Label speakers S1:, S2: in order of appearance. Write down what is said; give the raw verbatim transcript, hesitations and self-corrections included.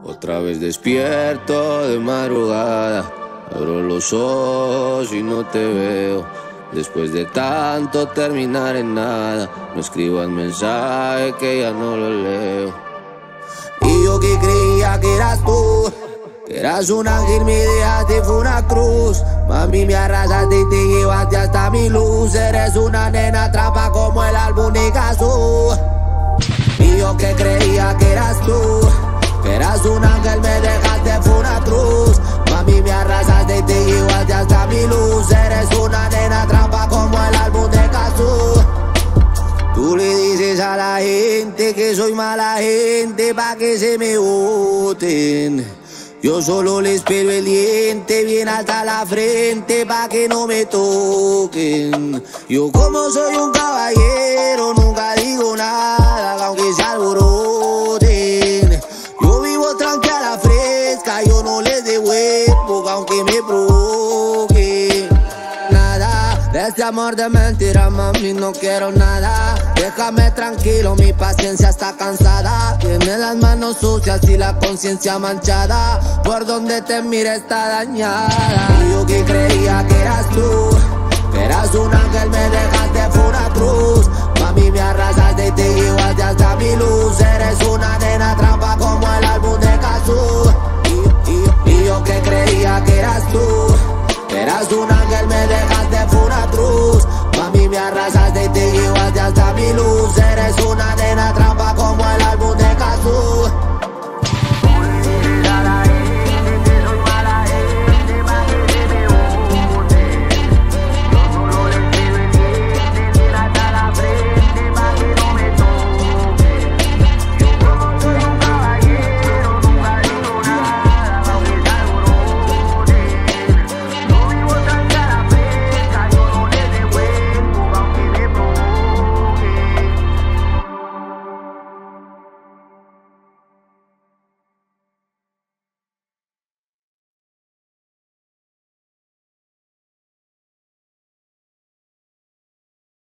S1: Otra vez despierto de madrugada, abro los ojos y no te veo. Después de tanto terminar en nada, me escribas mensaje que ya no lo leo. Y yo que creía que eras tú, que eras un ángel, mi dejaste fue una cruz. Mami, me arrasaste y te llevaste hasta mi luz. Eres una nena trampa como el álbum de Gazú. Y yo que creía que eras tú, que eras un ángel, me dejaste fue una cruz. Mami, me arrasaste y te llevaste hasta mi luz. Eres una nena trampa como el álbum de Gazú. Tú le dices a la gente que soy mala gente pa' que se me boten. Yo solo les pelo el diente bien hasta la frente pa' que no me toquen. Yo como soy un caballero nunca digo nada aunque se alboroten. Yo vivo tranquila a la fresca, yo no les devuelvo aunque me provoquen. Nada de este amor de mentira, mami, no quiero nada. Déjame tranquilo, mi paciencia está cansada. Tiene las manos sucias y la conciencia manchada. Por donde te mire está dañada. Y yo que creía que eras tú, que eras un ángel, me dejaste fue una cruz. Mami, me arrasaste y te llevaste hasta mi luz. Eres una nena trampa como